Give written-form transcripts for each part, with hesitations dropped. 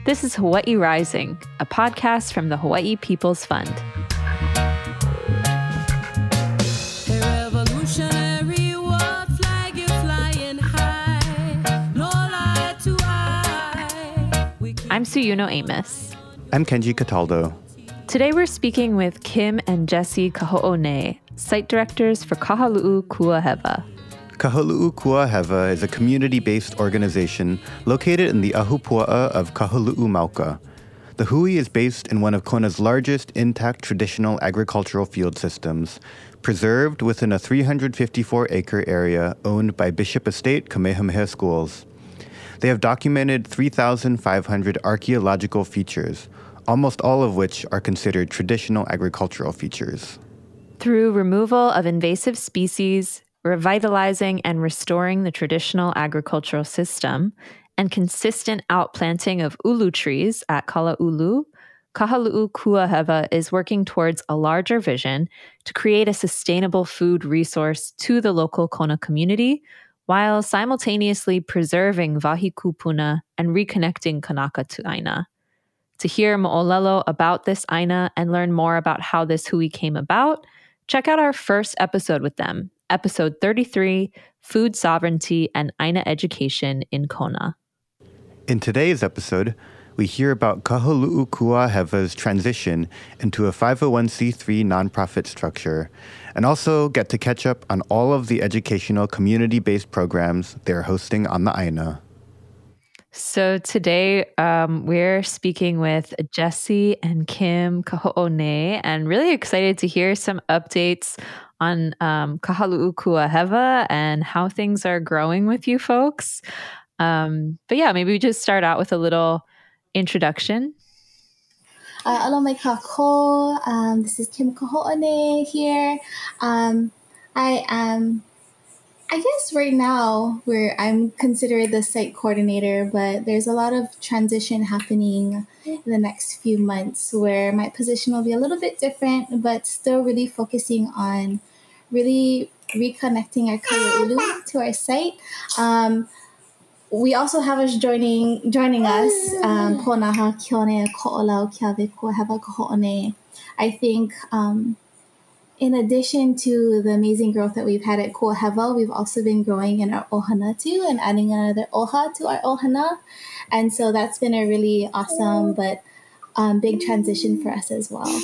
This is Hawaii Rising, a podcast from the Hawaii People's Fund. I'm Suyuno Amos. I'm Kenji Cataldo. Today we're speaking with Kim and Jesse Kaho'one, site directors for Kahalu'u Kuahewa. Kahalu'u Kuahewa is a community-based organization located in the Ahupua'a of Kahalu'u Mauka. The hui is based in one of Kona's largest intact traditional agricultural field systems, preserved within a 354-acre area owned by Bishop Estate Kamehameha Schools. They have documented 3,500 archaeological features, almost all of which are considered traditional agricultural features. Through removal of invasive species, revitalizing and restoring the traditional agricultural system, and consistent outplanting of ulu trees at Kalaulu, Kahalu'u Kuahewa is working towards a larger vision to create a sustainable food resource to the local Kona community, while simultaneously preserving Wahikupuna and reconnecting Kanaka to Aina. To hear Mo'olelo about this Aina and learn more about how this hui came about, check out our first episode with them, episode 33, Food Sovereignty and Aina Education in Kona. In today's episode, we hear about Kahalu'u Kuahewa's transition into a 501c3 nonprofit structure, and also get to catch up on all of the educational community-based programs they're hosting on the Aina. So today we're speaking with Jesse and Kim Kaho'one, and really excited to hear some updates on Kahalu'u Kuahewa and how things are growing with you folks. But yeah, maybe we just start out with a little introduction. Aloha mai kako. This is Kim Kaho'one here. I guess right now I'm considered the site coordinator, but there's a lot of transition happening in the next few months where my position will be a little bit different, but still really focusing on really reconnecting our Kaia'ulu to our site. We also have us joining us, Ponaha Kione Ko'olau Kiawe Kuahewa Kaho'one. I think in addition to the amazing growth that we've had at Kuahewa, we've also been growing in our ohana too and adding another oha to our ohana. And so that's been a really awesome but big transition for us as well.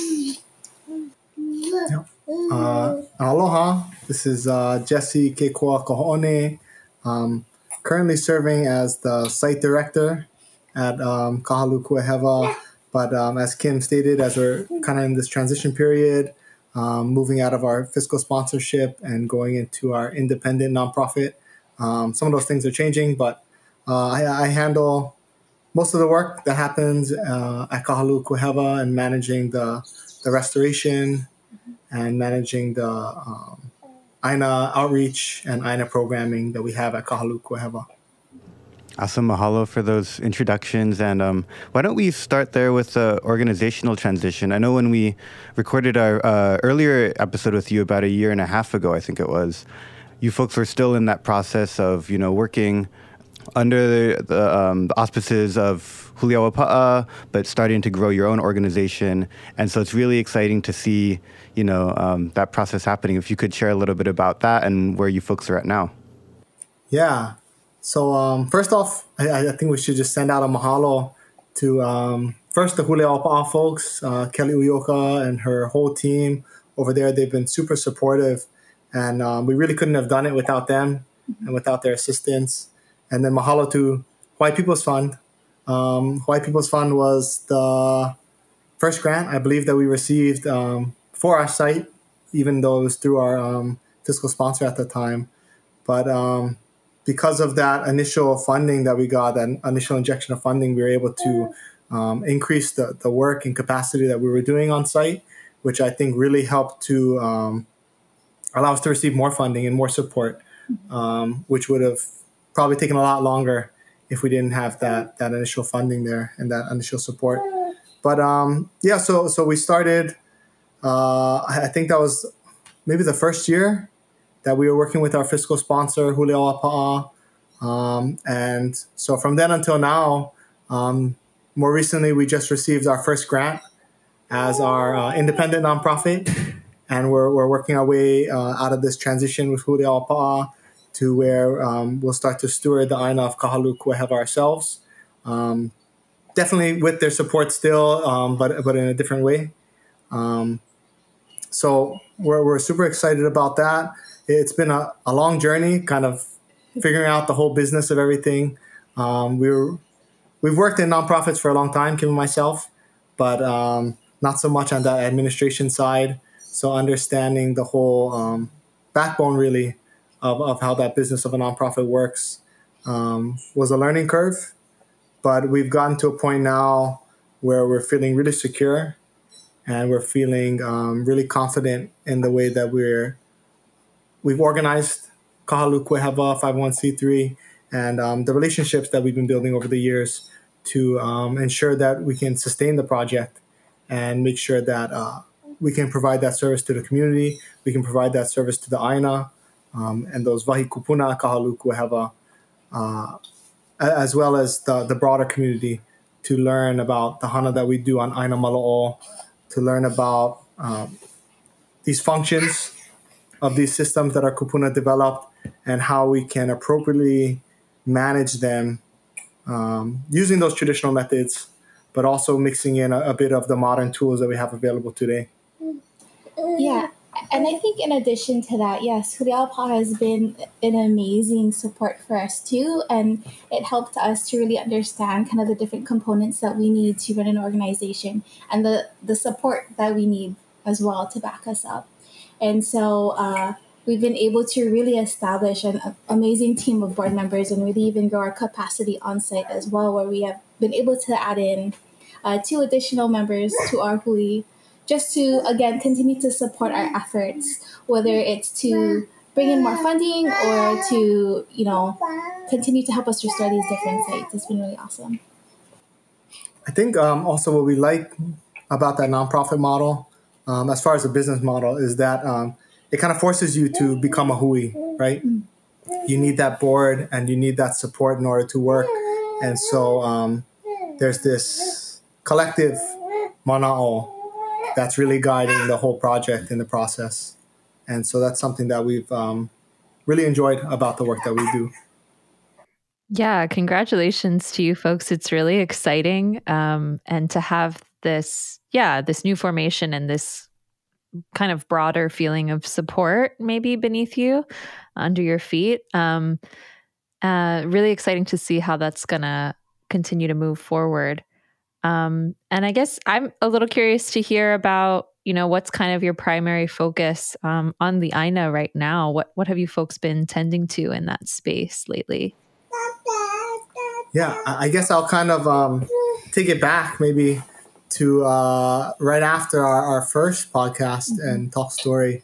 Aloha, this is Jesse Kekoa Kaho'one, currently serving as the site director at Kahalu'u Kuahewa. But as Kim stated, as we're kind of in this transition period, moving out of our fiscal sponsorship and going into our independent nonprofit. Some of those things are changing, but I handle most of the work that happens at Kahalu'u Kuahewa and managing the restoration and managing the Aina outreach and Aina programming that we have at Kahalu'u Kuahewa. Awesome. Mahalo for those introductions. And why don't we start there with the organizational transition? I know when we recorded our earlier episode with you about a year and a half ago, I think it was, you folks were still in that process of, working under the auspices of Huliawa Pa'a, but starting to grow your own organization. And so it's really exciting to see, that process happening. If you could share a little bit about that and where you folks are at now. Yeah. So first off, I think we should just send out a mahalo to first the Huliawa Pa'a folks, Kelly Uyoka and her whole team over there. They've been super supportive, and we really couldn't have done it without them and without their assistance. And then mahalo to Hawaii People's Fund. Hawaii People's Fund was the first grant, I believe, that we received for our site, even though it was through our fiscal sponsor at the time. But because of that initial funding that we got, that initial injection of funding, we were able to increase the work and capacity that we were doing on site, which I think really helped to allow us to receive more funding and more support, which would have probably taken a lot longer if we didn't have that initial funding there and that initial support. But so we started, I think that was maybe the first year that we were working with our fiscal sponsor, Huliawa Pa'a. And so from then until now, more recently, we just received our first grant as our independent nonprofit, and we're working our way out of this transition with Hule'apa'a to where we'll start to steward the Aina of Kahalu Kueheva ourselves. Definitely with their support still, but in a different way. So we're super excited about that. It's been a long journey, kind of figuring out the whole business of everything. We've worked in nonprofits for a long time, Kim and myself, but not so much on that administration side. So understanding the whole backbone, really, of how that business of a nonprofit works was a learning curve. But we've gotten to a point now where we're feeling really secure and we're feeling really confident in the way that we've organized Kahalu Kueheva 501c3 and the relationships that we've been building over the years to ensure that we can sustain the project and make sure that we can provide that service to the community, we can provide that service to the Aina and those Wahi Kupuna Kahalu Kueheva, as well as the broader community to learn about the hana that we do on Aina Mala'o, to learn about these functions of these systems that our kupuna developed and how we can appropriately manage them using those traditional methods, but also mixing in a bit of the modern tools that we have available today. Yeah, and I think in addition to that, yes, Hule'apa'a has been an amazing support for us too, and it helped us to really understand kind of the different components that we need to run an organization and the support that we need as well to back us up. And so we've been able to really establish an amazing team of board members and really even grow our capacity on site as well, where we have been able to add in 2 additional members to our hui, just to, again, continue to support our efforts, whether it's to bring in more funding or to, continue to help us restore these different sites. It's been really awesome. I think also what we like about that nonprofit model, as far as the business model, is that it kind of forces you to become a hui, right? You need that board and you need that support in order to work. And so there's this collective mana'o that's really guiding the whole project in the process. And so that's something that we've really enjoyed about the work that we do. Yeah, congratulations to you folks. It's really exciting. And to have this new formation and this kind of broader feeling of support maybe beneath you, under your feet. Really exciting to see how that's going to continue to move forward. And I guess I'm a little curious to hear about, what's kind of your primary focus on the Aina right now? What have you folks been tending to in that space lately? Yeah, I guess I'll kind of take it back maybe to right after our first podcast and talk story.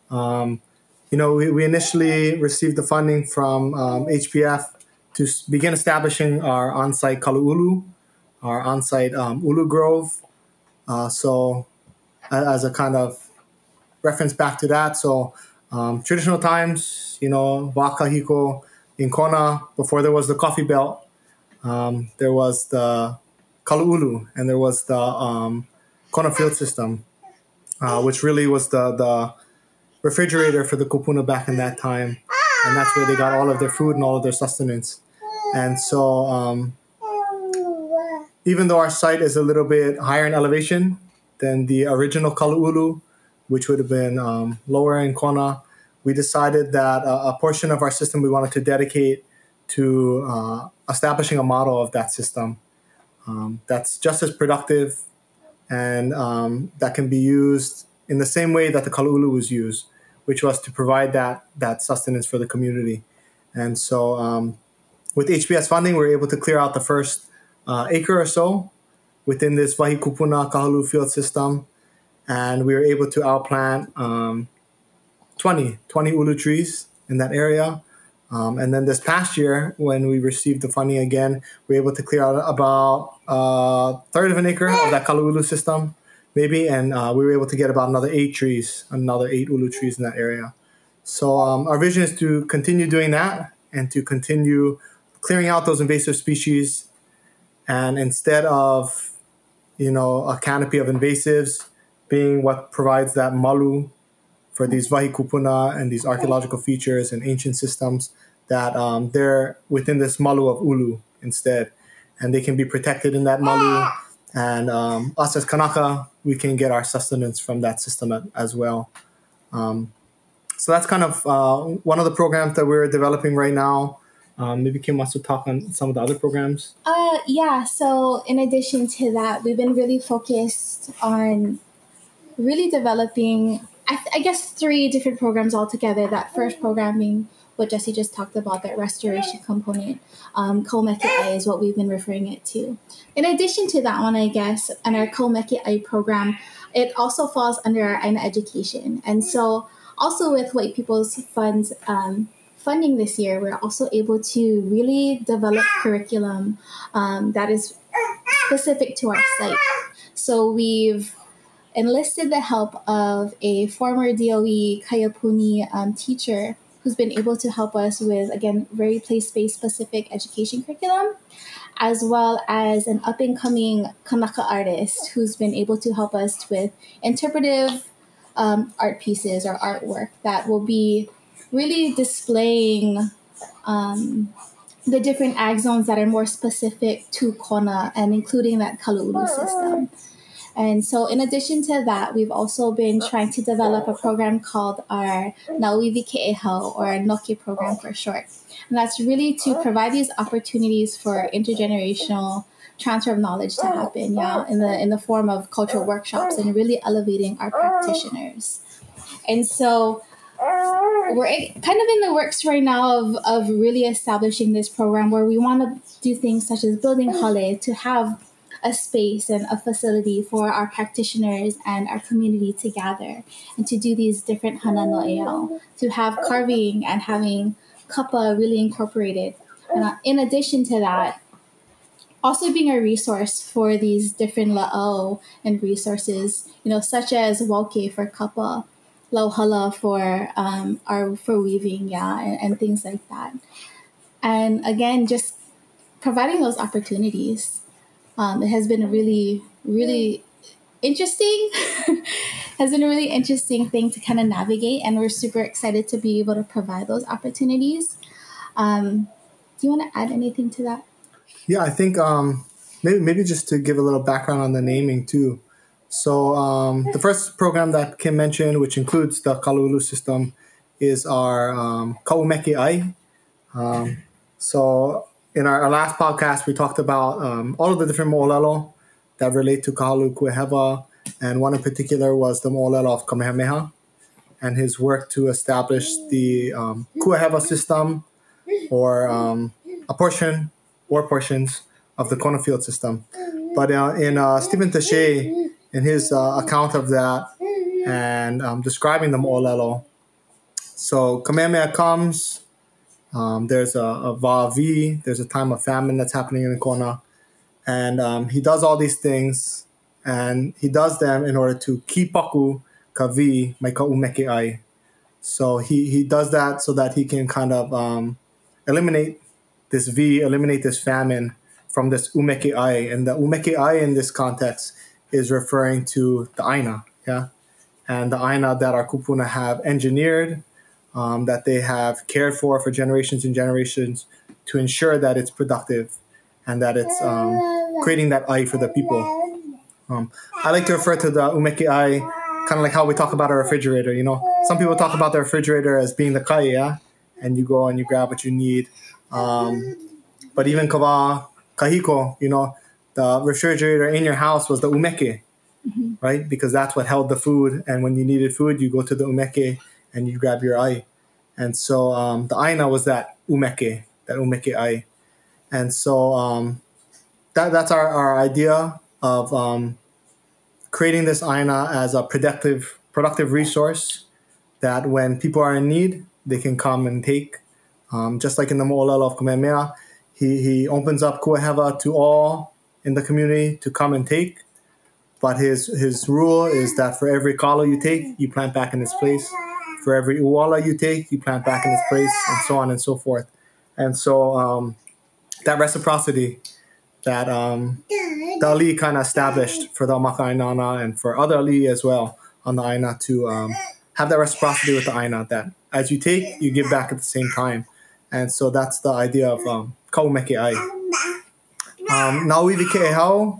We initially received the funding from HPF to begin establishing our on-site kalu'ulu, our on-site ulu grove. So as a kind of reference back to that, so traditional times, Wakahiko in Kona, before there was the coffee belt, there was the kalu'ulu and there was the Kona field system, which really was the refrigerator for the kupuna back in that time. And that's where they got all of their food and all of their sustenance. And so even though our site is a little bit higher in elevation than the original kalu'ulu, which would have been lower in Kona, we decided that a portion of our system we wanted to dedicate to establishing a model of that system that's just as productive and that can be used in the same way that the kalu'ulu was used, which was to provide that sustenance for the community. And so with HPS funding, we were able to clear out the first acre or so within this Wahi Kupuna Kahalu field system. And we were able to outplant 20 ulu trees in that area. And then this past year, when we received the funding again, we were able to clear out about a third of an acre of that Kalu'ulu system, maybe. And we were able to get about another 8 ulu trees in that area. So our vision is to continue doing that and to continue clearing out those invasive species And instead of, a canopy of invasives being what provides that malu for these wahi kupuna and these archaeological features and ancient systems, that they're within this malu of ulu instead. And they can be protected in that malu. And us as Kanaka, we can get our sustenance from that system as well. So that's kind of one of the programs that we're developing right now. Maybe Kim wants to talk on some of the other programs. So in addition to that, we've been really focused on really developing, I guess, 3 different programs altogether. That first program being what Jesse just talked about, that restoration component. Kaumeki Ai is what we've been referring it to. In addition to that one, I guess, and our Kaumeki Ai program, it also falls under our Aina education. And so also with White People's Fund's funding this year, we're also able to really develop curriculum that is specific to our site. So we've enlisted the help of a former DOE Kayapuni teacher who's been able to help us with, again, very place-based specific education curriculum, as well as an up-and-coming Kanaka artist who's been able to help us with interpretive art pieces or artwork that will be really displaying the different ag zones that are more specific to Kona and including that Kalu'ulu system. And so in addition to that, we've also been trying to develop a program called our Nauivi Ke'ehau, or Noke program for short. And that's really to provide these opportunities for intergenerational transfer of knowledge to happen, in the form of cultural workshops and really elevating our practitioners. And so we're kind of in the works right now of really establishing this program where we want to do things such as building hale to have a space and a facility for our practitioners and our community to gather and to do these different hana no eo, to have carving and having kapa really incorporated. And in addition to that, also being a resource for these different la'o and resources, such as wauke for kapa, lauhala for weaving, and things like that. And again, just providing those opportunities. It has been a really, really interesting, has been a really interesting thing to kind of navigate, and we're super excited to be able to provide those opportunities. Do you want to add anything to that? Yeah, I think maybe just to give a little background on the naming too. So the first program that Kim mentioned, which includes the Kalu'ulu system, is our Kaumeki Ai. So in our last podcast, we talked about all of the different mo'olelo that relate to Kahalu Kueheva, and one in particular was the mo'olelo of Kamehameha and his work to establish the Kueheva system, or a portion or portions of the Kona field system. But in Stephen Taché, in his account of that and describing the mo'olelo, so Kamehameha comes. There's a va'avi, there's a time of famine that's happening in Kona. And he does all these things, and he does them in order to kipaku kavi mai ka'umeke ai. So he does that so that he can kind of eliminate this famine from this umeke ai. And the umeke ai in this context is referring to the aina, and the aina that our kupuna have engineered, that they have cared for generations and generations to ensure that it's productive and that it's creating that ai for the people. I like to refer to the umeke ai kind of like how we talk about a refrigerator. Some people talk about the refrigerator as being the kai, and you go and you grab what you need. But even kawa kahiko, the refrigerator in your house was the umeke, right? Because that's what held the food. And when you needed food, you go to the umeke and you grab your ai. And so the aina was that umeke ai. And so that's our idea of creating this aina as a productive resource that when people are in need, they can come and take. Just like in the mo'olelo of Kamehameha, he opens up kueheva to all in the community to come and take. But his rule is that for every kalo you take, you plant back in its place. For every uwala you take, you plant back in its place, and so on and so forth. And so that reciprocity that the Ali kind of established for the Amaka Ainana and for other Ali as well on the Aina to have that reciprocity with the Aina, that as you take, you give back at the same time. And so that's the idea of Kaumeke Ai. Nauivi Ke'ehau.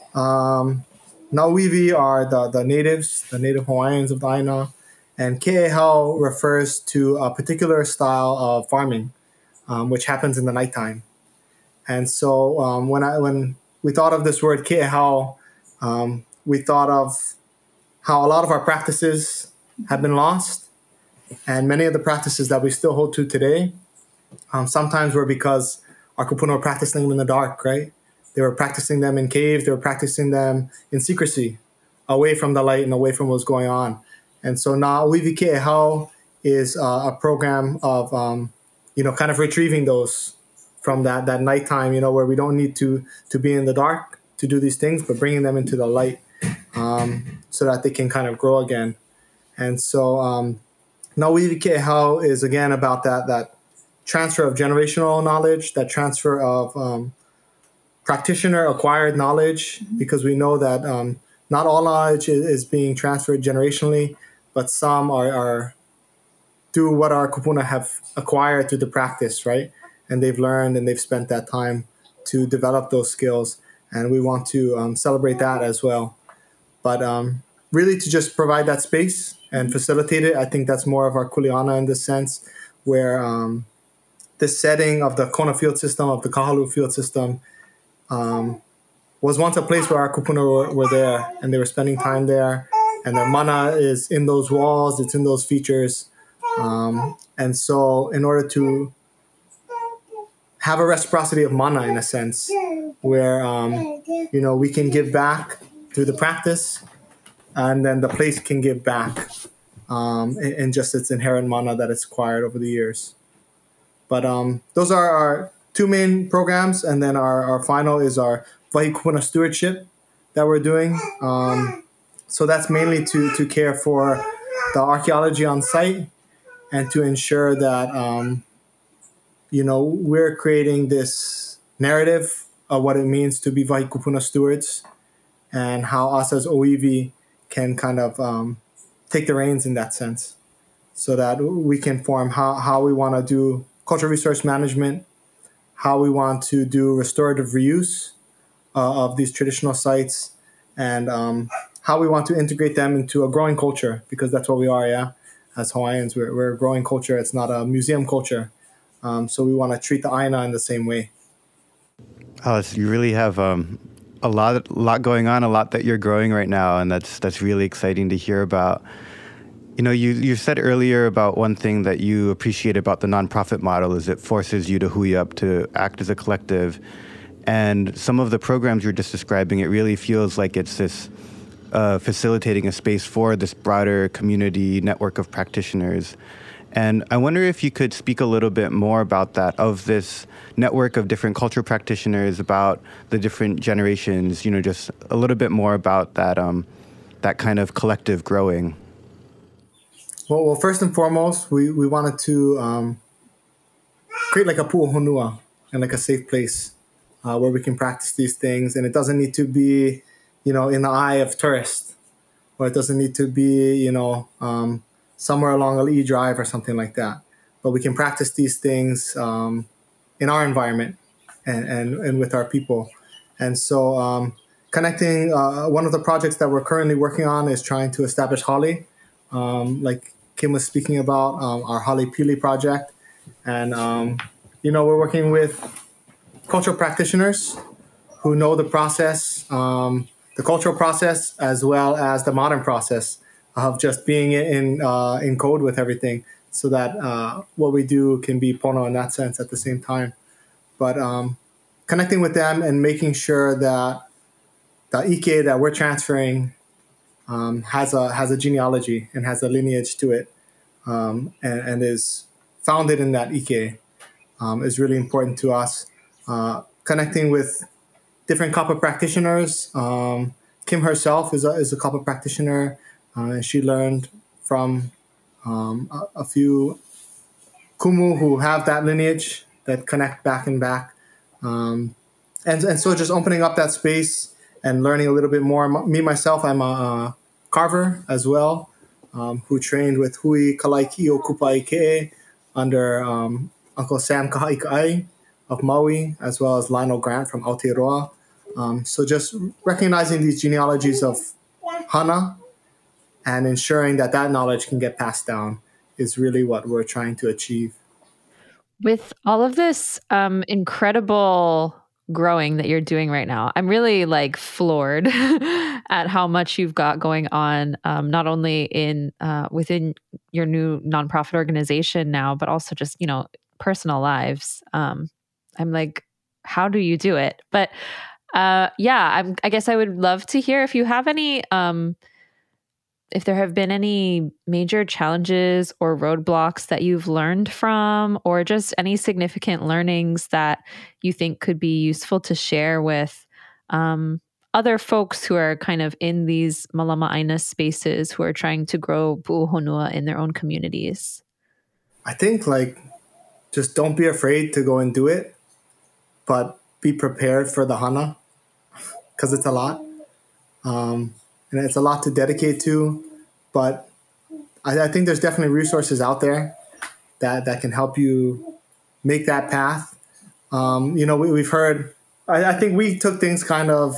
Nauivi are the natives, the native Hawaiians of the Aina. And Ke'ehau refers to a particular style of farming, which happens in the nighttime. And so when we thought of this word Ke'ehau, we thought of how a lot of our practices have been lost. And many of the practices that we still hold to today, sometimes were because our kupuna were practicing them in the dark, right? They were practicing them in caves. They were practicing them in secrecy, away from the light and away from what's going on. And so now Uivi Ke'ehau is a program of, kind of retrieving those from that nighttime, where we don't need to be in the dark to do these things, but bringing them into the light so that they can kind of grow again. And so Nauivi Ke'ehau is, again, about that transfer of generational knowledge, that transfer of practitioner-acquired knowledge, because we know that not all knowledge is being transferred generationally, but some are through what our kupuna have acquired through the practice, right? And they've learned and they've spent that time to develop those skills. And we want to celebrate that as well. But really to just provide that space and facilitate it, I think that's more of our kuleana in this sense, where this setting of the Kona field system, of the Kahalu field system, was once a place where our kupuna were there, and they were spending time there, and their mana is in those walls, it's in those features. And so in order to have a reciprocity of mana, in a sense, where, we can give back through the practice, and then the place can give back in just its inherent mana that it's acquired over the years. But those are our two main programs, and then our final is our Wahikupuna stewardship that we're doing. So that's mainly to care for the archaeology on site and to ensure that, we're creating this narrative of what it means to be Wahikupuna stewards and how us as OEV can kind of take the reins in that sense, so that we can form how we want to do cultural resource management, how we want to do restorative reuse of these traditional sites, and how we want to integrate them into a growing culture, because that's what we are, yeah? As Hawaiians, we're a growing culture. It's not a museum culture. So we want to treat the Aina in the same way. Alice, you really have a lot going on, a lot that you're growing right now, and that's really exciting to hear about. You said earlier about one thing that you appreciate about the nonprofit model is it forces you to hui up, to act as a collective. And some of the programs you're just describing, it really feels like it's this facilitating a space for this broader community network of practitioners. And I wonder if you could speak a little bit more about that, of this network of different cultural practitioners, about the different generations, just a little bit more about that that kind of collective growing. Well, first and foremost, we wanted to create like a pu'uhonua and like a safe place where we can practice these things. And it doesn't need to be, in the eye of tourists, or it doesn't need to be, somewhere along a Lee Drive or something like that. But we can practice these things in our environment and with our people. And so connecting, one of the projects that we're currently working on is trying to establish Hale, like Kim was speaking about, our Hale Pili project. And, we're working with cultural practitioners who know the process, the cultural process, as well as the modern process of just being in code with everything, so that what we do can be pono in that sense at the same time. But connecting with them and making sure that the ike that we're transferring has a genealogy and has a lineage to it, and is founded in that ike, is really important to us. Connecting with different kapa practitioners. Kim herself is a kapa practitioner. And she learned from a few kumu who have that lineage that connect back and back. and so just opening up that space and learning a little bit more. Me myself, I'm a carver as well, who trained with Hui Kalaiki o Kupaike under Uncle Sam Kahaikai of Maui, as well as Lionel Grant from Aotearoa. So just recognizing these genealogies of Hana and ensuring that that knowledge can get passed down is really what we're trying to achieve. With all of this incredible growing that you're doing right now, I'm really like floored at how much you've got going on, not only in within your new nonprofit organization now, but also just, you know, personal lives. I'm like, how do you do it? But I guess I would love to hear if you have any if there have been any major challenges or roadblocks that you've learned from, or just any significant learnings that you think could be useful to share with other folks who are kind of in these Malama Aina spaces who are trying to grow pu'uhonua in their own communities. I think like just don't be afraid to go and do it, but be prepared for the hana because it's a lot. And it's a lot to dedicate to, but I think there's definitely resources out there that can help you make that path. We've heard, I think we took things kind of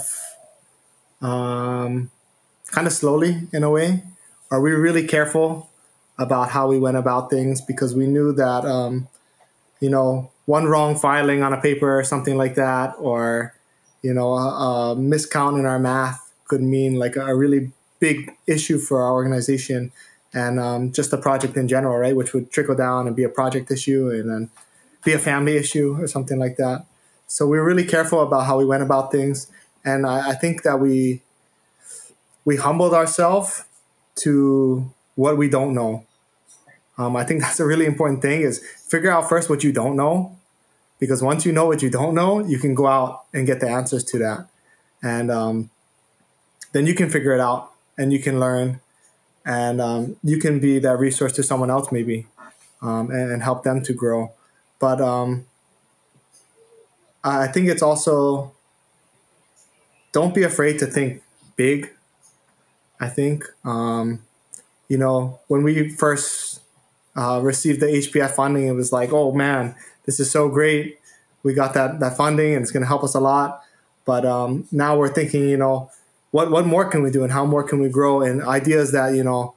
slowly in a way. Are we really careful about how we went about things because we knew that, one wrong filing on a paper or something like that, or, a miscount in our math could mean like a really big issue for our organization and just the project in general, right? Which would trickle down and be a project issue and then be a family issue or something like that. So we were really careful about how we went about things. And I think that we humbled ourselves to what we don't know. I think that's a really important thing is figure out first what you don't know, because once you know what you don't know, you can go out and get the answers to that. And then you can figure it out and you can learn and you can be that resource to someone else maybe and help them to grow. But I think it's also, don't be afraid to think big. I think, when we first received the HPF funding, it was like, oh man, this is so great. We got that funding and it's going to help us a lot. But now we're thinking, what more can we do and how more can we grow? And ideas that,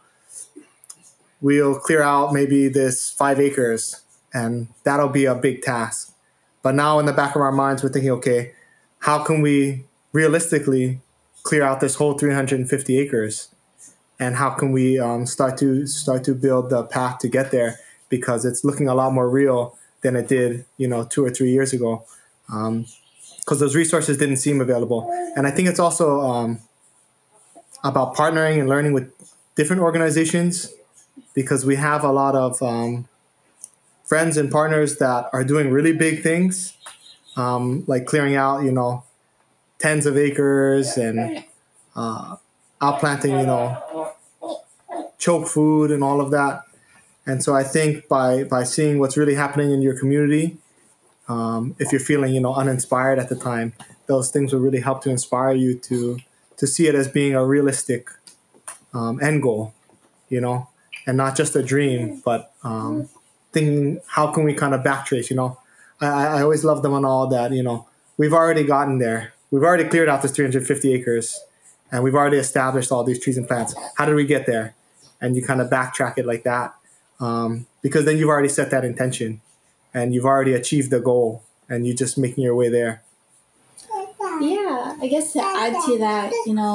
we'll clear out maybe this 5 acres and that'll be a big task. But now in the back of our minds, we're thinking, okay, how can we realistically clear out this whole 350 acres? And how can we start to build the path to get there? Because it's looking a lot more real than it did, 2 or 3 years ago. Because those resources didn't seem available. And I think it's also about partnering and learning with different organizations, because we have a lot of friends and partners that are doing really big things, like clearing out, tens of acres and outplanting, choke food and all of that. And so I think by seeing what's really happening in your community, if you're feeling, uninspired at the time, those things will really help to inspire you to see it as being a realistic end goal, and not just a dream, but thinking, how can we kind of backtrace, I always love them on all that, we've already gotten there. We've already cleared out this 350 acres and we've already established all these trees and plants. How did we get there? And you kind of backtrack it like that, because then you've already set that intention and you've already achieved the goal and you're just making your way there. Yeah, I guess to add to that,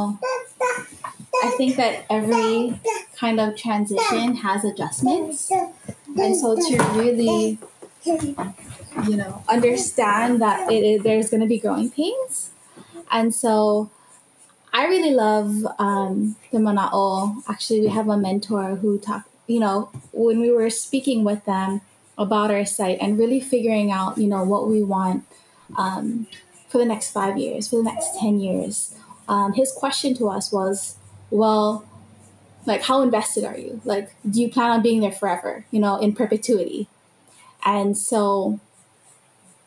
I think that every kind of transition has adjustments. And so to really, understand that there's going to be growing pains. And so I really love the Mana'o. Actually, we have a mentor who talked, when we were speaking with them about our site and really figuring out, what we want for the next 5 years, for the next 10 years. His question to us was, well, like, how invested are you? Like, do you plan on being there forever, in perpetuity? And so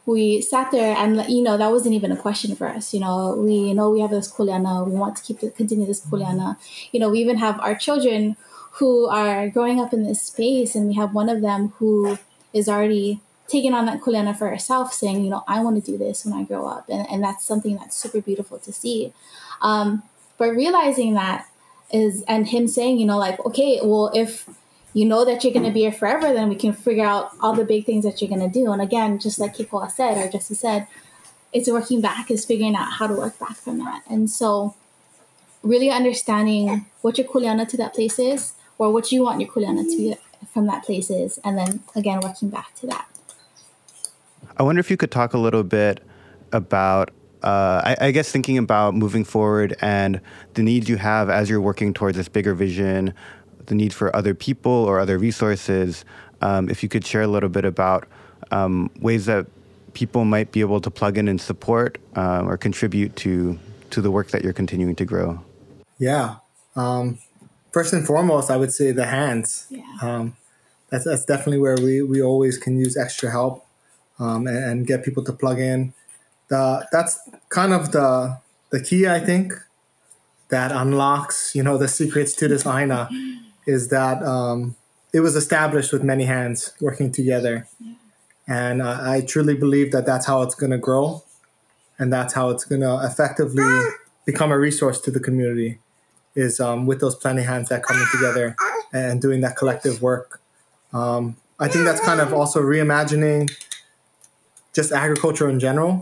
we sat there and, that wasn't even a question for us. We know we have this kuleana. We want to continue this kuleana. We even have our children who are growing up in this space, and we have one of them who is already taking on that kuleana for herself, saying, I want to do this when I grow up. And that's something that's super beautiful to see. But realizing that and him saying, okay, well, if you know that you're going to be here forever, then we can figure out all the big things that you're going to do. And again, just like Kikoa said, or Jesse said, it's working back, is figuring out how to work back from that. And so really understanding what your kuleana to that place is, or what you want your kuleana to be from that place is, and then again, working back to that. I wonder if you could talk a little bit about, I guess, thinking about moving forward and the needs you have as you're working towards this bigger vision, the need for other people or other resources. If you could share a little bit about ways that people might be able to plug in and support or contribute to the work that you're continuing to grow. Yeah. First and foremost, I would say the hands. Yeah. That's definitely where we always can use extra help and get people to plug in. That's kind of the key, I think, that unlocks, the secrets to this Aina, is that it was established with many hands working together. Yeah. And I truly believe that that's how it's going to grow, and that's how it's going to effectively become a resource to the community, is with those plenty hands that coming together and doing that collective work. I think that's kind of also reimagining just agriculture in general,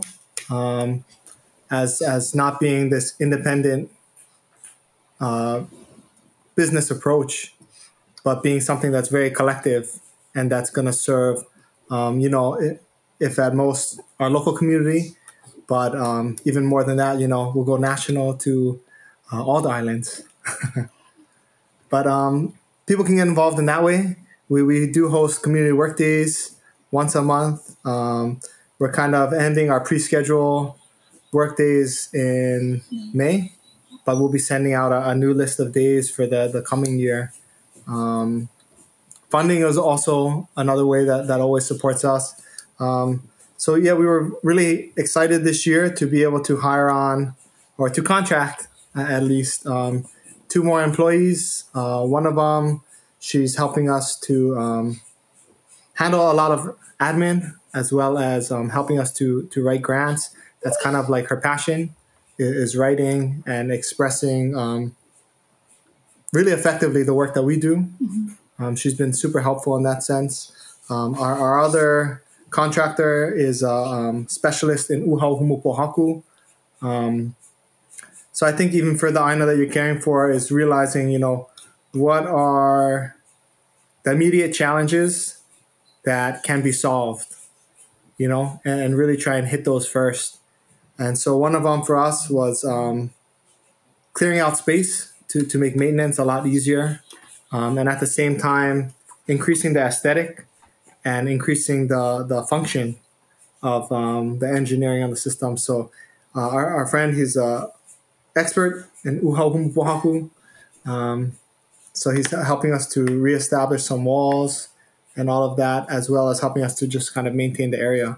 as not being this independent business approach, but being something that's very collective and that's going to serve, if at most our local community, but even more than that, we'll go national to all the islands. But people can get involved in that way. We do host community work days once a month. We're kind of ending our pre-schedule work days in May, but we'll be sending out a new list of days for the coming year. Funding is also another way that always supports us. So yeah, we were really excited this year to be able to hire on, or to contract at least, 2 more employees. One of them, she's helping us to handle a lot of admin, as well as helping us to write grants. That's kind of like her passion, is writing and expressing really effectively the work that we do. Mm-hmm. She's been super helpful in that sense. Our other contractor is a specialist in Uhau Humupohaku. So I think even for the Aina that you're caring for, is realizing, what are the immediate challenges that can be solved, and really try and hit those first. And so one of them for us was clearing out space to make maintenance a lot easier. And at the same time, increasing the aesthetic and increasing the function of the engineering on the system. So our friend, he's an expert in Uhau Humupohaku. So he's helping us to reestablish some walls and all of that, as well as helping us to just kind of maintain the area.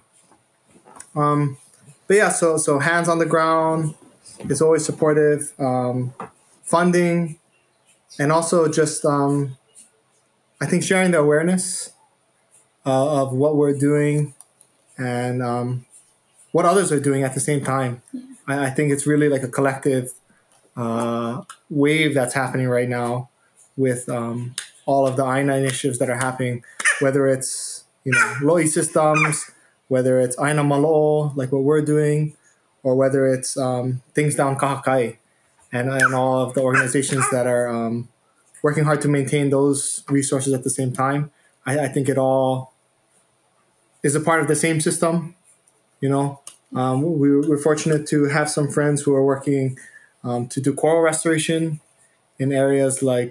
But yeah, so hands on the ground is always supportive. Funding, and also just, I think, sharing the awareness of what we're doing and what others are doing at the same time. Yeah. I think it's really like a collective wave that's happening right now with all of the Aina initiatives that are happening, whether it's, Lo'i systems, whether it's Aina Malo'o, like what we're doing, or whether it's things down Kahakai and all of the organizations that are working hard to maintain those resources at the same time. I think it all is a part of the same system. We're fortunate to have some friends who are working to do coral restoration in areas like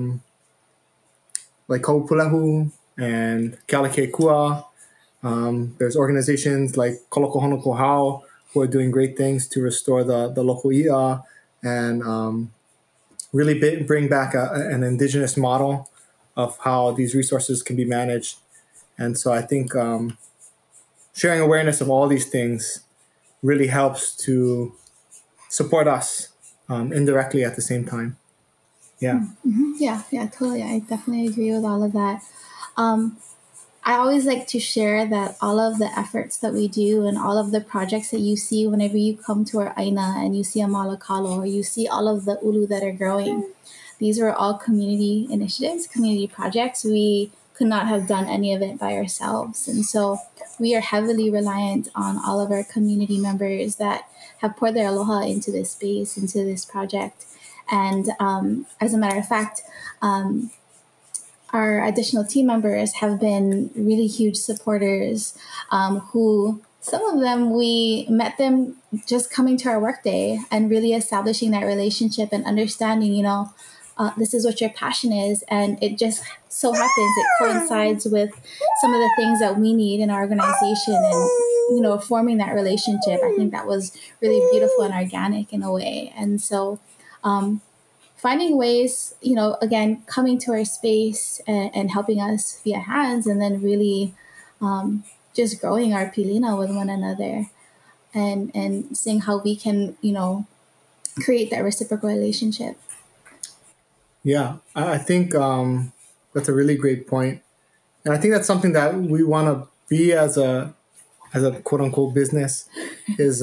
Kaupulehu and Kealakekua. There's organizations like Koloko Honoko Hau who are doing great things to restore the local i'a and really bring back an indigenous model of how these resources can be managed. And so I think sharing awareness of all these things really helps to support us indirectly at the same time. Yeah. Yeah, totally. I definitely agree with all of that. I always like to share that all of the efforts that we do and all of the projects that you see whenever you come to our Aina and you see a Malakalo or you see all of the ulu that are growing, these were all community initiatives, community projects. We could not have done any of it by ourselves. And so we are heavily reliant on all of our community members that have poured their aloha into this space, into this project. And as a matter of fact, our additional team members have been really huge supporters who some of them we met them just coming to our workday and really establishing that relationship and understanding, this is what your passion is. And it just so happens it coincides with some of the things that we need in our organization and, forming that relationship. I think that was really beautiful and organic in a way. And so, finding ways, again, coming to our space and helping us via hands, and then really just growing our pilina with one another and seeing how we can, create that reciprocal relationship. Yeah, I think that's a really great point. And I think that's something that we want to be as a quote unquote business is,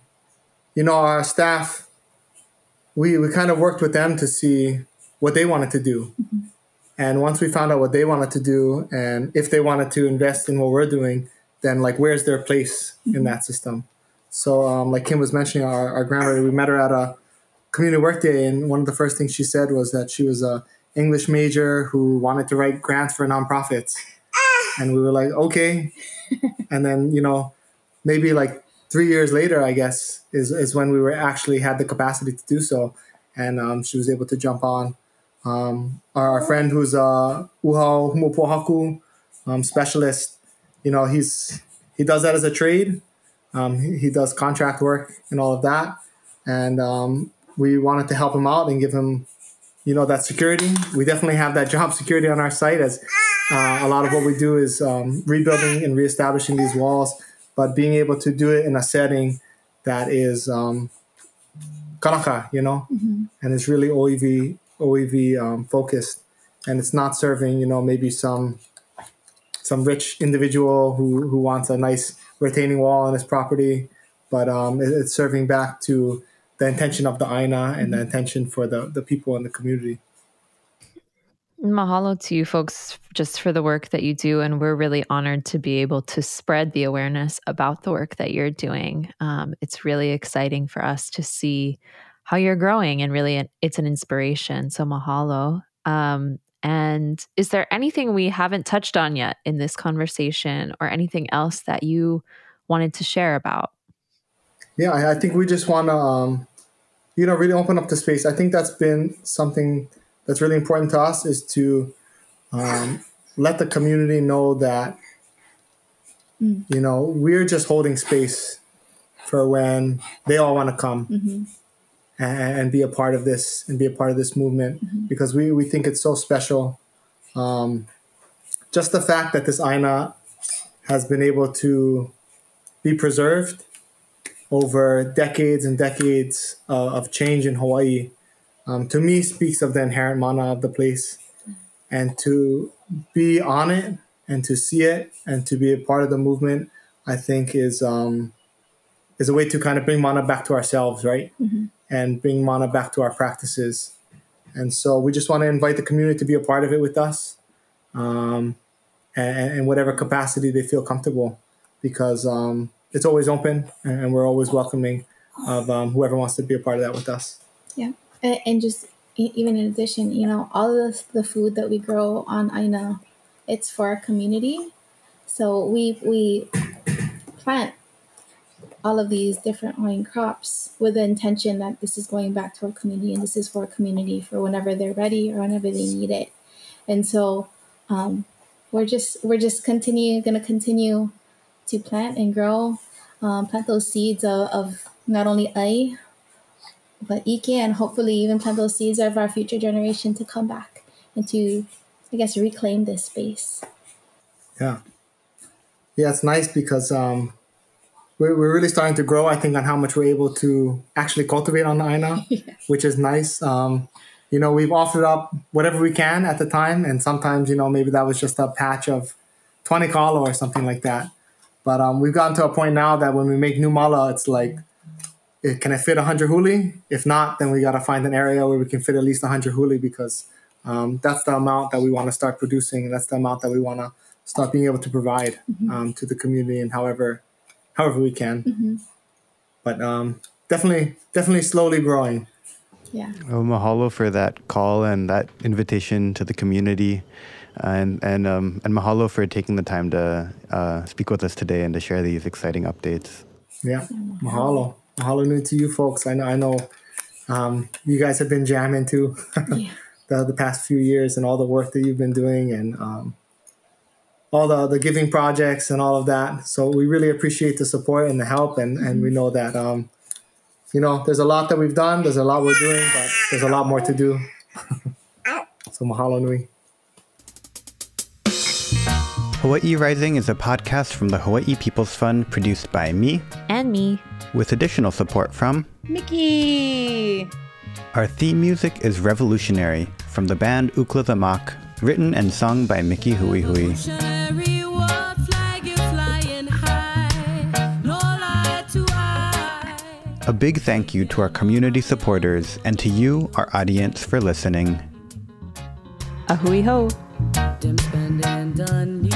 our staff, we kind of worked with them to see what they wanted to do. Mm-hmm. And once we found out what they wanted to do and if they wanted to invest in what we're doing, then where's their place in that system? So like Kim was mentioning, our grandmother, we met her at a community workday, and one of the first things she said was that she was a English major who wanted to write grants for nonprofits. And we were like, okay. And then, maybe 3 years later, I guess, is when we were actually had the capacity to do so. And she was able to jump on. Our friend who's a Uhau Humupohaku specialist, he does that as a trade. He does contract work and all of that. And we wanted to help him out and give him, that security. We definitely have that job security on our site, as a lot of what we do is rebuilding and reestablishing these walls, but being able to do it in a setting that is kanaka, mm-hmm. and it's really OEV focused, and it's not serving, maybe some rich individual who wants a nice retaining wall on his property, but it's serving back to the intention of the Aina and the intention for the people in the community. Mahalo to you folks just for the work that you do. And we're really honored to be able to spread the awareness about the work that you're doing. It's really exciting for us to see how you're growing, and really it's an inspiration. So mahalo. And is there anything we haven't touched on yet in this conversation, or anything else that you wanted to share about? Yeah, I think we just want to, really open up the space. I think that's been something that's really important to us, is to let the community know that, we're just holding space for when they all want to come mm-hmm. and be a part of this movement, mm-hmm. because we think it's so special. Just the fact that this Aina has been able to be preserved over decades and decades of change in Hawaii, to me speaks of the inherent mana of the place. And to be on it and to see it and to be a part of the movement, I think is a way to kind of bring mana back to ourselves, right? Mm-hmm. And bring mana back to our practices. And so we just want to invite the community to be a part of it with us, and in whatever capacity they feel comfortable, because it's always open and we're always welcoming of whoever wants to be a part of that with us. Yeah. And just even in addition, all of the food that we grow on Aina, it's for our community. So we plant all of these different Hawaiian crops with the intention that this is going back to our community, and this is for our community for whenever they're ready or whenever they need it. And so we're just going to continue to plant and grow, plant those seeds of not only ai, but ike, and hopefully even plant those seeds of our future generation to come back and to, I guess, reclaim this space. Yeah. Yeah, it's nice because we're really starting to grow, I think, on how much we're able to actually cultivate on the Aina, which is nice. We've offered up whatever we can at the time, and sometimes, maybe that was just a patch of 20 kalo or something like that. But we've gotten to a point now that when we make new mala, it's like, can it fit 100 huli? If not, then we got to find an area where we can fit at least 100 huli, because that's the amount that we want to start producing, and that's the amount that we want to start being able to provide to the community, and however we can. But definitely slowly growing. Yeah. Oh, mahalo for that call and that invitation to the community, and mahalo for taking the time to speak with us today and to share these exciting updates. Yeah, mahalo nui to you folks. I know you guys have been jamming too the past few years, and all the work that you've been doing, and all the giving projects and all of that. So we really appreciate the support and the help, and we know that there's a lot that we've done, there's a lot we're doing, but there's a lot more to do. So mahalo nui. Hawaii Rising is a podcast from the Hawaii People's Fund, produced by me And me. with additional support from Mickey! Our theme music is Revolutionary from the band Ukla the Mock, written and sung by Mickey Hui Hui. A big thank you to our community supporters and to you, our audience, for listening. A hui ho. Them spend and done